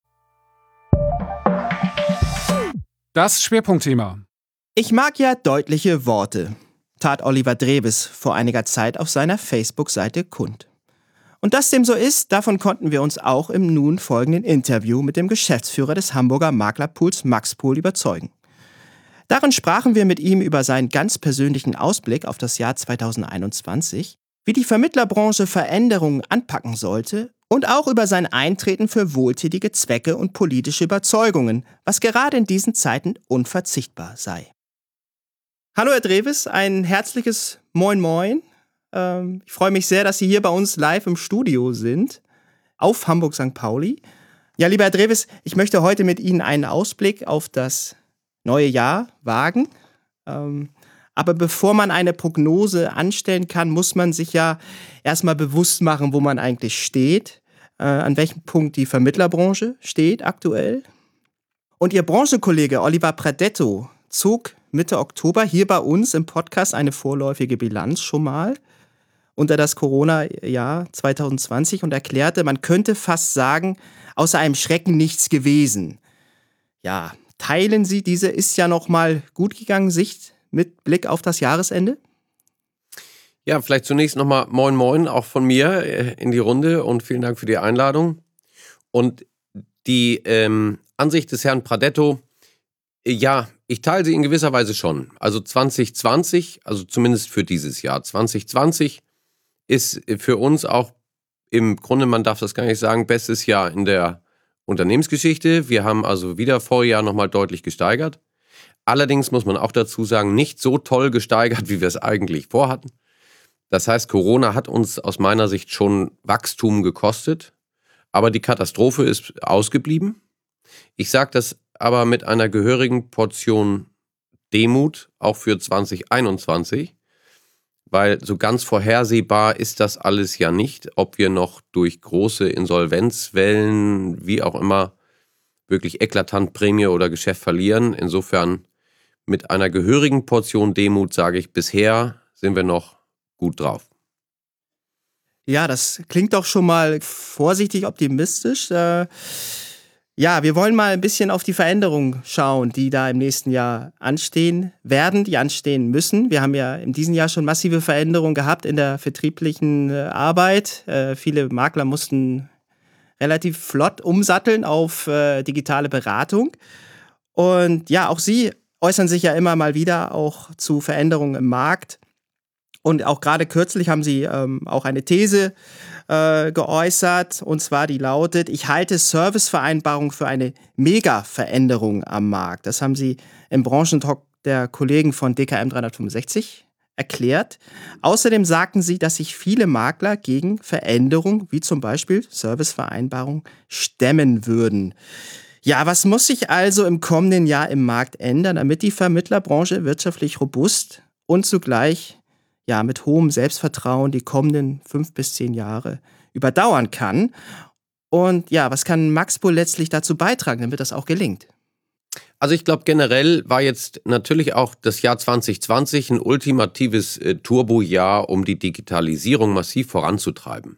Das Schwerpunktthema. Ich mag ja deutliche Worte, tat Oliver Dreves vor einiger Zeit auf seiner Facebook-Seite kund. Und dass dem so ist, davon konnten wir uns auch im nun folgenden Interview mit dem Geschäftsführer des Hamburger Maklerpools Maxpool überzeugen. Darin sprachen wir mit ihm über seinen ganz persönlichen Ausblick auf das Jahr zweitausendeinundzwanzig, wie die Vermittlerbranche Veränderungen anpacken sollte und auch über sein Eintreten für wohltätige Zwecke und politische Überzeugungen, was gerade in diesen Zeiten unverzichtbar sei. Hallo Herr Dreves, ein herzliches Moin Moin. Ähm, ich freue mich sehr, dass Sie hier bei uns live im Studio sind, auf Hamburg Sankt Pauli. Ja, lieber Herr Dreves, ich möchte heute mit Ihnen einen Ausblick auf das neue Jahr wagen. Ähm, aber bevor man eine Prognose anstellen kann, muss man sich ja erstmal bewusst machen, wo man eigentlich steht, äh, an welchem Punkt die Vermittlerbranche steht aktuell. Und Ihr Branchenkollege Oliver Pradetto, zog Mitte Oktober hier bei uns im Podcast eine vorläufige Bilanz schon mal unter das Corona-Jahr zwanzig zwanzig und erklärte, man könnte fast sagen, außer einem Schrecken nichts gewesen. Ja, teilen Sie diese ist ja noch mal gut gegangen Sicht mit Blick auf das Jahresende? Ja, vielleicht zunächst nochmal Moin Moin auch von mir in die Runde und vielen Dank für die Einladung. Und die ähm, Ansicht des Herrn Pradetto, ja, ich teile sie in gewisser Weise schon. Also zwanzig zwanzig, also zumindest für dieses Jahr, zwanzig zwanzig ist für uns auch im Grunde, man darf das gar nicht sagen, bestes Jahr in der Unternehmensgeschichte. Wir haben also wieder Vorjahr nochmal deutlich gesteigert. Allerdings muss man auch dazu sagen, nicht so toll gesteigert, wie wir es eigentlich vorhatten. Das heißt, Corona hat uns aus meiner Sicht schon Wachstum gekostet, aber die Katastrophe ist ausgeblieben. Ich sage das aber mit einer gehörigen Portion Demut, auch für zwanzig einundzwanzig, weil so ganz vorhersehbar ist das alles ja nicht, ob wir noch durch große Insolvenzwellen, wie auch immer, wirklich eklatant Prämie oder Geschäft verlieren. Insofern mit einer gehörigen Portion Demut sage ich, bisher sind wir noch gut drauf. Ja, das klingt doch schon mal vorsichtig optimistisch. Äh, ja, wir wollen mal ein bisschen auf die Veränderungen schauen, die da im nächsten Jahr anstehen werden, die anstehen müssen. Wir haben ja in diesem Jahr schon massive Veränderungen gehabt in der vertrieblichen äh, Arbeit. Äh, viele Makler mussten relativ flott umsatteln auf äh, digitale Beratung. Und ja, auch Sie äußern sich ja immer mal wieder auch zu Veränderungen im Markt. Und auch gerade kürzlich haben Sie ähm, auch eine These äh, geäußert, und zwar die lautet, ich halte Servicevereinbarung für eine Mega-Veränderung am Markt. Das haben Sie im Branchentalk der Kollegen von D K M dreihundertfünfundsechzig erklärt. Außerdem sagten Sie, dass sich viele Makler gegen Veränderungen, wie zum Beispiel Servicevereinbarung, stemmen würden. Ja, was muss sich also im kommenden Jahr im Markt ändern, damit die Vermittlerbranche wirtschaftlich robust und zugleich ja, mit hohem Selbstvertrauen die kommenden fünf bis zehn Jahre überdauern kann? Und ja, was kann Maxpool letztlich dazu beitragen, damit das auch gelingt? Also ich glaube, generell war jetzt natürlich auch das Jahr zwanzig zwanzig ein ultimatives äh, Turbojahr, um die Digitalisierung massiv voranzutreiben.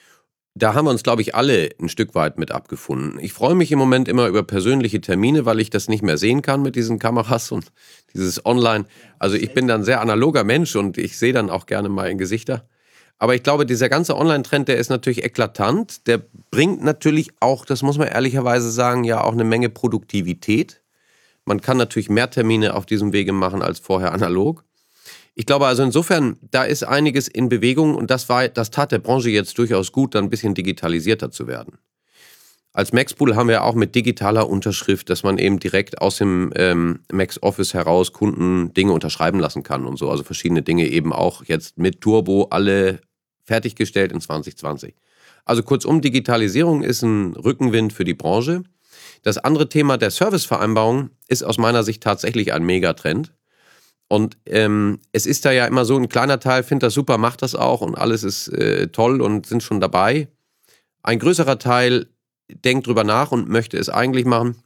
Da haben wir uns, glaube ich, alle ein Stück weit mit abgefunden. Ich freue mich im Moment immer über persönliche Termine, weil ich das nicht mehr sehen kann mit diesen Kameras und dieses Online. Also ich bin dann ein sehr analoger Mensch und ich sehe dann auch gerne mal in Gesichter. Aber ich glaube, dieser ganze Online-Trend, der ist natürlich eklatant. Der bringt natürlich auch, das muss man ehrlicherweise sagen, ja auch eine Menge Produktivität. Man kann natürlich mehr Termine auf diesem Wege machen als vorher analog. Ich glaube also insofern, da ist einiges in Bewegung und das war, das tat der Branche jetzt durchaus gut, dann ein bisschen digitalisierter zu werden. Als Maxpool haben wir auch mit digitaler Unterschrift, dass man eben direkt aus dem ähm, Max Office heraus Kunden Dinge unterschreiben lassen kann und so. Also verschiedene Dinge eben auch jetzt mit Turbo alle fertiggestellt in zwanzig zwanzig. Also kurzum, Digitalisierung ist ein Rückenwind für die Branche. Das andere Thema der Servicevereinbarung ist aus meiner Sicht tatsächlich ein Megatrend. Und ähm, es ist da ja immer so, ein kleiner Teil findet das super, macht das auch und alles ist äh, toll und sind schon dabei. Ein größerer Teil denkt drüber nach und möchte es eigentlich machen.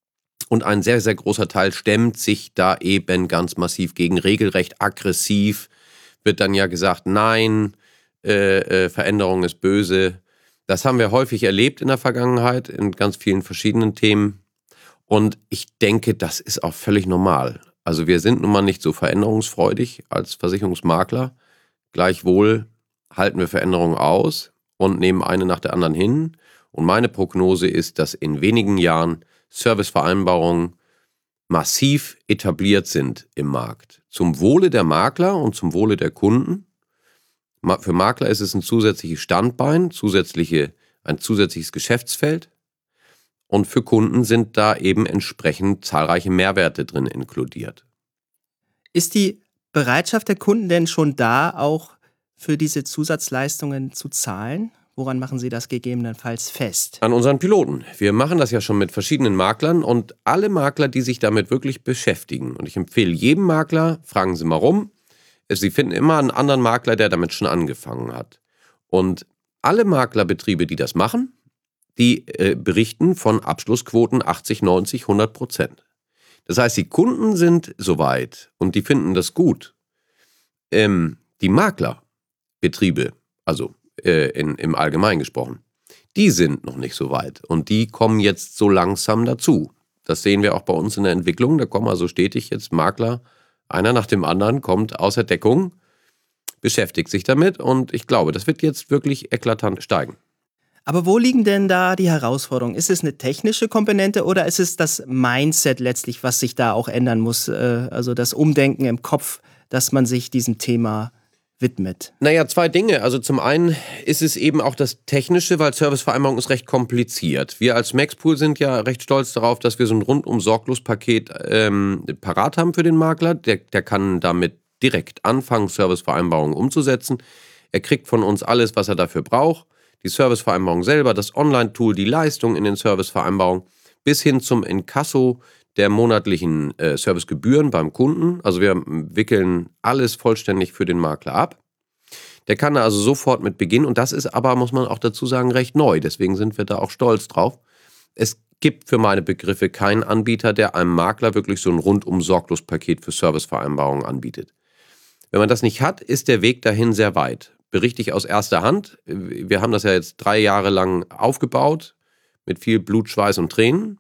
Und ein sehr, sehr großer Teil stemmt sich da eben ganz massiv gegen, regelrecht aggressiv. Wird dann ja gesagt, nein, äh, äh, Veränderung ist böse. Das haben wir häufig erlebt in der Vergangenheit, in ganz vielen verschiedenen Themen. Und ich denke, das ist auch völlig normal. Also wir sind nun mal nicht so veränderungsfreudig als Versicherungsmakler. Gleichwohl halten wir Veränderungen aus und nehmen eine nach der anderen hin. Und meine Prognose ist, dass in wenigen Jahren Servicevereinbarungen massiv etabliert sind im Markt. Zum Wohle der Makler und zum Wohle der Kunden. Für Makler ist es ein zusätzliches Standbein, zusätzliche, ein zusätzliches Geschäftsfeld. Und für Kunden sind da eben entsprechend zahlreiche Mehrwerte drin inkludiert. Ist die Bereitschaft der Kunden denn schon da, auch für diese Zusatzleistungen zu zahlen? Woran machen Sie das gegebenenfalls fest? An unseren Piloten. Wir machen das ja schon mit verschiedenen Maklern und alle Makler, die sich damit wirklich beschäftigen. Und ich empfehle jedem Makler, fragen Sie mal rum. Sie finden immer einen anderen Makler, der damit schon angefangen hat. Und alle Maklerbetriebe, die das machen, die äh, berichten von Abschlussquoten achtzig, neunzig, hundert Prozent. Das heißt, die Kunden sind soweit und die finden das gut. Ähm, die Maklerbetriebe, also äh, in, im Allgemeinen gesprochen, die sind noch nicht so weit und die kommen jetzt so langsam dazu. Das sehen wir auch bei uns in der Entwicklung. Da kommen also stetig jetzt Makler, einer nach dem anderen kommt aus der Deckung, beschäftigt sich damit und ich glaube, das wird jetzt wirklich eklatant steigen. Aber wo liegen denn da die Herausforderungen? Ist es eine technische Komponente oder ist es das Mindset letztlich, was sich da auch ändern muss? Also das Umdenken im Kopf, dass man sich diesem Thema widmet? Naja, zwei Dinge. Also zum einen ist es eben auch das Technische, weil Servicevereinbarung ist recht kompliziert. Wir als Maxpool sind ja recht stolz darauf, dass wir so ein Rundum-Sorglos-Paket ähm, parat haben für den Makler. Der, der kann damit direkt anfangen, Servicevereinbarungen umzusetzen. Er kriegt von uns alles, was er dafür braucht. Die Servicevereinbarung selber, das Online-Tool, die Leistung in den Servicevereinbarungen, bis hin zum Inkasso der monatlichen äh, Servicegebühren beim Kunden. Also wir wickeln alles vollständig für den Makler ab. Der kann also sofort mit beginnen und das ist aber, muss man auch dazu sagen, recht neu. Deswegen sind wir da auch stolz drauf. Es gibt für meine Begriffe keinen Anbieter, der einem Makler wirklich so ein Rundum-Sorglos-Paket für Servicevereinbarungen anbietet. Wenn man das nicht hat, ist der Weg dahin sehr weit. Berichte ich aus erster Hand. Wir haben das ja jetzt drei Jahre lang aufgebaut, mit viel Blut, Schweiß und Tränen.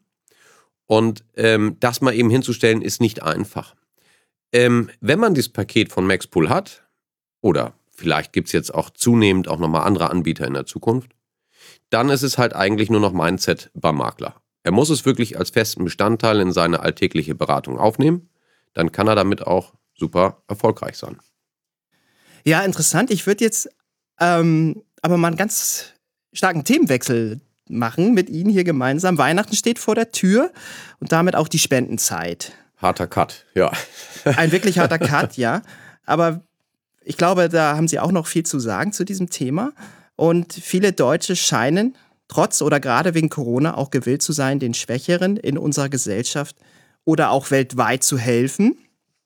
Und ähm, das mal eben hinzustellen, ist nicht einfach. Ähm, wenn man dieses Paket von Maxpool hat, oder vielleicht gibt es jetzt auch zunehmend auch nochmal andere Anbieter in der Zukunft, dann ist es halt eigentlich nur noch Mindset beim Makler. Er muss es wirklich als festen Bestandteil in seine alltägliche Beratung aufnehmen. Dann kann er damit auch super erfolgreich sein. Ja, interessant. Ich würde jetzt ähm, aber mal einen ganz starken Themenwechsel machen mit Ihnen hier gemeinsam. Weihnachten steht vor der Tür und damit auch die Spendenzeit. Harter Cut, ja. Ein wirklich harter Cut, ja. Aber ich glaube, da haben Sie auch noch viel zu sagen zu diesem Thema. Und viele Deutsche scheinen trotz oder gerade wegen Corona auch gewillt zu sein, den Schwächeren in unserer Gesellschaft oder auch weltweit zu helfen.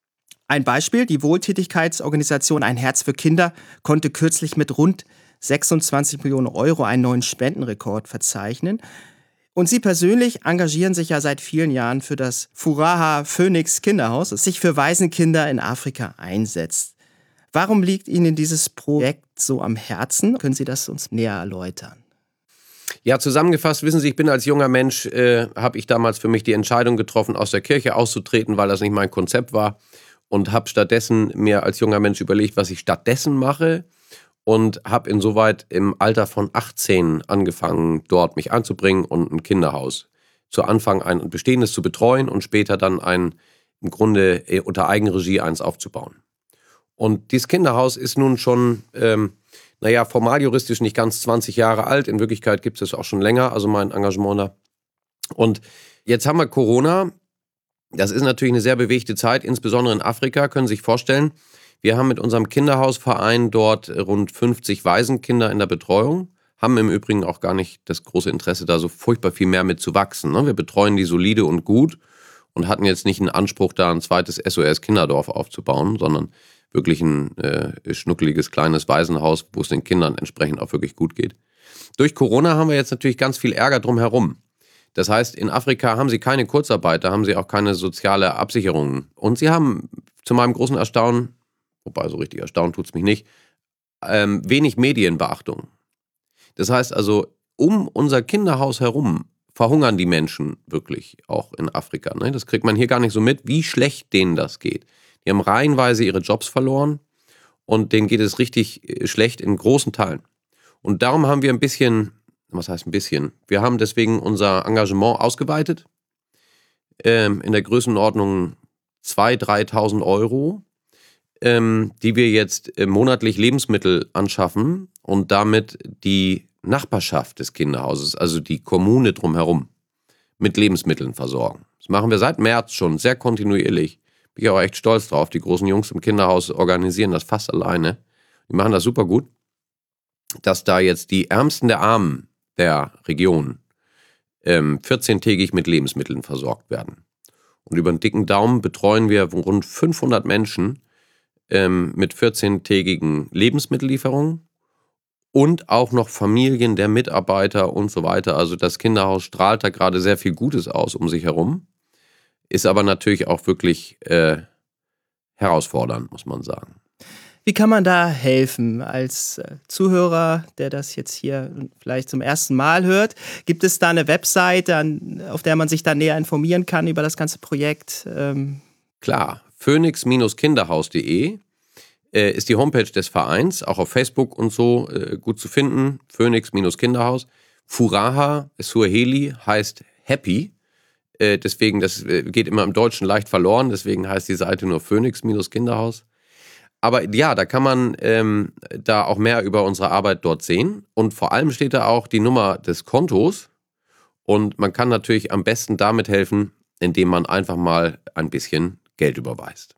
Ein Beispiel, die Wohltätigkeitsorganisation Ein Herz für Kinder konnte kürzlich mit rund sechsundzwanzig Millionen Euro einen neuen Spendenrekord verzeichnen. Und Sie persönlich engagieren sich ja seit vielen Jahren für das Furaha Phoenix Kinderhaus, das sich für Waisenkinder in Afrika einsetzt. Warum liegt Ihnen dieses Projekt so am Herzen? Können Sie das uns näher erläutern? Ja, zusammengefasst, wissen Sie, ich bin als junger Mensch, äh, habe ich damals für mich die Entscheidung getroffen, aus der Kirche auszutreten, weil das nicht mein Konzept war. Und habe stattdessen mir als junger Mensch überlegt, was ich stattdessen mache. Und habe insoweit im Alter von achtzehn angefangen, dort mich einzubringen und ein Kinderhaus zu Anfang ein bestehendes zu betreuen und später dann ein, im Grunde unter Eigenregie eins aufzubauen. Und dieses Kinderhaus ist nun schon, ähm, naja, formal juristisch nicht ganz zwanzig Jahre alt. In Wirklichkeit gibt es es auch schon länger, also mein Engagement da. Und jetzt haben wir Corona. Das ist natürlich eine sehr bewegte Zeit, insbesondere in Afrika, können Sie sich vorstellen. Wir haben mit unserem Kinderhausverein dort rund fünfzig Waisenkinder in der Betreuung, haben im Übrigen auch gar nicht das große Interesse, da so furchtbar viel mehr mit zu wachsen. Wir betreuen die solide und gut und hatten jetzt nicht einen Anspruch, da ein zweites S O S-Kinderdorf aufzubauen, sondern wirklich ein äh, schnuckeliges kleines Waisenhaus, wo es den Kindern entsprechend auch wirklich gut geht. Durch Corona haben wir jetzt natürlich ganz viel Ärger drumherum. Das heißt, in Afrika haben sie keine Kurzarbeit, da haben sie auch keine soziale Absicherung. Und sie haben zu meinem großen Erstaunen, wobei so richtig erstaunt tut es mich nicht, ähm, wenig Medienbeachtung. Das heißt also, um unser Kinderhaus herum verhungern die Menschen wirklich auch in Afrika. Ne? Das kriegt man hier gar nicht so mit, wie schlecht denen das geht. Die haben reihenweise ihre Jobs verloren und denen geht es richtig schlecht in großen Teilen. Und darum haben wir ein bisschen... Was heißt ein bisschen? Wir haben deswegen unser Engagement ausgeweitet, ähm, in der Größenordnung zweitausend, dreitausend Euro, ähm, die wir jetzt äh, monatlich Lebensmittel anschaffen und damit die Nachbarschaft des Kinderhauses, also die Kommune drumherum, mit Lebensmitteln versorgen. Das machen wir seit März schon sehr kontinuierlich. Bin ich auch echt stolz drauf. Die großen Jungs im Kinderhaus organisieren das fast alleine. Die machen das super gut, dass da jetzt die Ärmsten der Armen der Region ähm, vierzehntägig mit Lebensmitteln versorgt werden. Und über einen dicken Daumen betreuen wir rund fünfhundert Menschen ähm, mit vierzehntägigen Lebensmittellieferungen und auch noch Familien der Mitarbeiter und so weiter. Also das Kinderhaus strahlt da gerade sehr viel Gutes aus um sich herum. ist aber natürlich auch wirklich äh, herausfordernd, muss man sagen. Wie kann man da helfen als Zuhörer, der das jetzt hier vielleicht zum ersten Mal hört? Gibt es da eine Webseite, auf der man sich da näher informieren kann über das ganze Projekt? Ähm Klar, phoenix Kinderhaus punkt de äh, ist die Homepage des Vereins, auch auf Facebook und so äh, gut zu finden. Phoenix Kinderhaus. Furaha, Suaheli, heißt Happy. Äh, deswegen, das geht immer im Deutschen leicht verloren, deswegen heißt die Seite nur Phoenix Kinderhaus. Aber ja, da kann man ähm, da auch mehr über unsere Arbeit dort sehen. Und vor allem steht da auch die Nummer des Kontos. Und man kann natürlich am besten damit helfen, indem man einfach mal ein bisschen Geld überweist.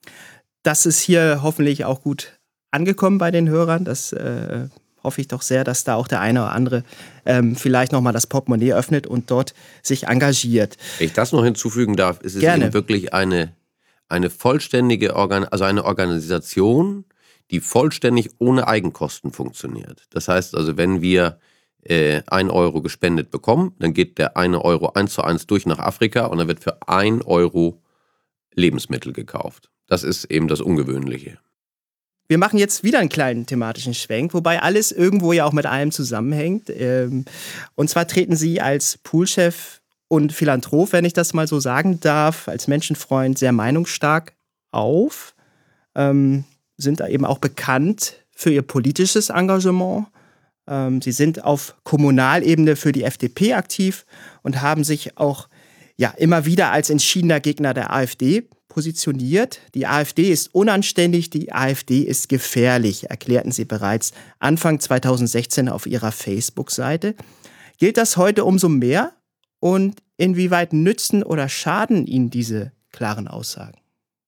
Das ist hier hoffentlich auch gut angekommen bei den Hörern. Das äh, hoffe ich doch sehr, dass da auch der eine oder andere ähm, vielleicht nochmal das Portemonnaie öffnet und dort sich engagiert. Wenn ich das noch hinzufügen darf, ist es Gerne. eben wirklich eine... Eine vollständige Organ- also eine Organisation, die vollständig ohne Eigenkosten funktioniert. Das heißt also, wenn wir äh, ein Euro gespendet bekommen, dann geht der eine Euro eins zu eins durch nach Afrika und dann wird für ein Euro Lebensmittel gekauft. Das ist eben das Ungewöhnliche. Wir machen jetzt wieder einen kleinen thematischen Schwenk, wobei alles irgendwo ja auch mit allem zusammenhängt. Ähm, und zwar treten Sie als Poolchef und Philanthrop, wenn ich das mal so sagen darf, als Menschenfreund sehr meinungsstark auf, ähm, sind da eben auch bekannt für ihr politisches Engagement. Ähm, sie sind auf Kommunalebene für die F D P aktiv und haben sich auch ja, immer wieder als entschiedener Gegner der AfD positioniert. Die AfD ist unanständig, die AfD ist gefährlich, erklärten sie bereits Anfang zweitausendsechzehn auf ihrer Facebook-Seite. Gilt das heute umso mehr? Und inwieweit nützen oder schaden Ihnen diese klaren Aussagen?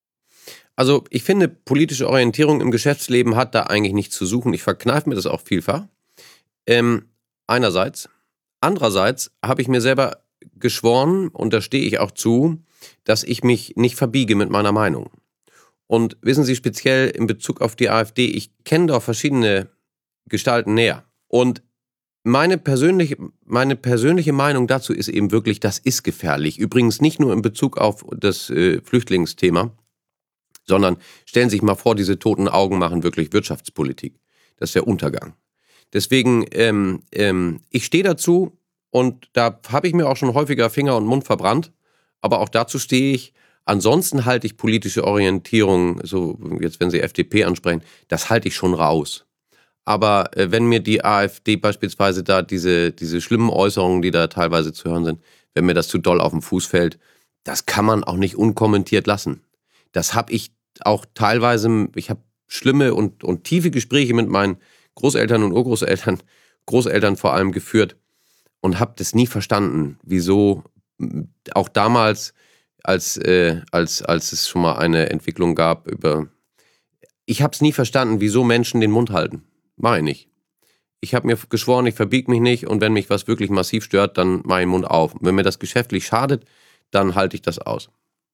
Also ich finde, politische Orientierung im Geschäftsleben hat da eigentlich nichts zu suchen. Ich verkneife mir das auch vielfach. Ähm, einerseits. Andererseits habe ich mir selber geschworen, und da stehe ich auch zu, dass ich mich nicht verbiege mit meiner Meinung. Und wissen Sie, speziell in Bezug auf die AfD, ich kenne doch verschiedene Gestalten näher. Und Meine persönliche, meine persönliche Meinung dazu ist eben wirklich, das ist gefährlich. Übrigens nicht nur in Bezug auf das äh, Flüchtlingsthema, sondern stellen Sie sich mal vor, diese toten Augen machen wirklich Wirtschaftspolitik. Das ist der Untergang. Deswegen, ähm, ähm, ich stehe dazu und da habe ich mir auch schon häufiger Finger und Mund verbrannt, aber auch dazu stehe ich. Ansonsten halte ich politische Orientierung, so jetzt wenn Sie F D P ansprechen, das halte ich schon raus. Aber äh, wenn mir die AfD beispielsweise da diese, diese schlimmen Äußerungen, die da teilweise zu hören sind, wenn mir das zu doll auf den Fuß fällt, das kann man auch nicht unkommentiert lassen. Das habe ich auch teilweise, ich habe schlimme und, und tiefe Gespräche mit meinen Großeltern und Urgroßeltern, Großeltern vor allem geführt und habe das nie verstanden, wieso auch damals, als, äh, als, als es schon mal eine Entwicklung gab über, ich habe es nie verstanden, wieso Menschen den Mund halten. Mach ich nicht. Ich habe mir geschworen, ich verbiege mich nicht und wenn mich was wirklich massiv stört, dann mache ich den Mund auf. Und wenn mir das geschäftlich schadet, dann halte ich das aus.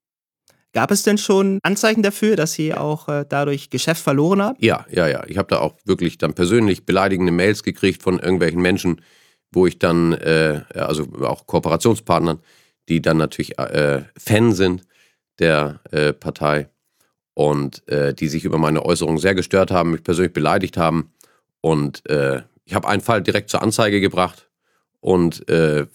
Gab es denn schon Anzeichen dafür, dass Sie auch äh, dadurch Geschäft verloren haben? Ja, ja, ja. Ich habe da auch wirklich dann persönlich beleidigende Mails gekriegt von irgendwelchen Menschen, wo ich dann, äh, also auch Kooperationspartnern, die dann natürlich äh, Fan sind der äh, Partei und äh, die sich über meine Äußerungen sehr gestört haben, mich persönlich beleidigt haben. Und äh, ich habe einen Fall direkt zur Anzeige gebracht und äh,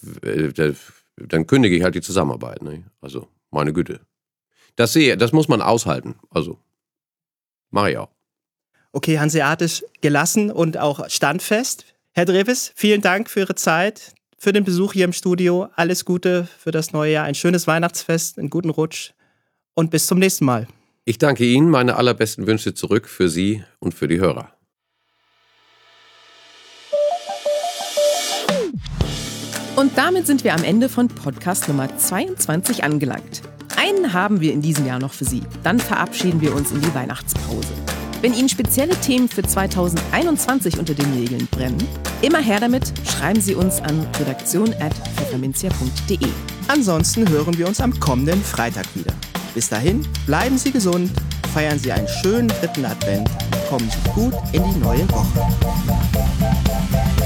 dann kündige ich halt die Zusammenarbeit. Ne? Also, meine Güte. Das sehe, das muss man aushalten. Also, mache ich auch. Okay, hanseatisch gelassen und auch standfest. Herr Dreves, vielen Dank für Ihre Zeit, für den Besuch hier im Studio. Alles Gute für das neue Jahr, ein schönes Weihnachtsfest, einen guten Rutsch und bis zum nächsten Mal. Ich danke Ihnen, meine allerbesten Wünsche zurück für Sie und für die Hörer. Und damit sind wir am Ende von Podcast Nummer zweiundzwanzig angelangt. Einen haben wir in diesem Jahr noch für Sie. Dann verabschieden wir uns in die Weihnachtspause. Wenn Ihnen spezielle Themen für zweitausendeinundzwanzig unter den Nägeln brennen, immer her damit, schreiben Sie uns an redaktion at pfefferminzia punkt de. Ansonsten hören wir uns am kommenden Freitag wieder. Bis dahin, bleiben Sie gesund, feiern Sie einen schönen dritten Advent und kommen Sie gut in die neue Woche.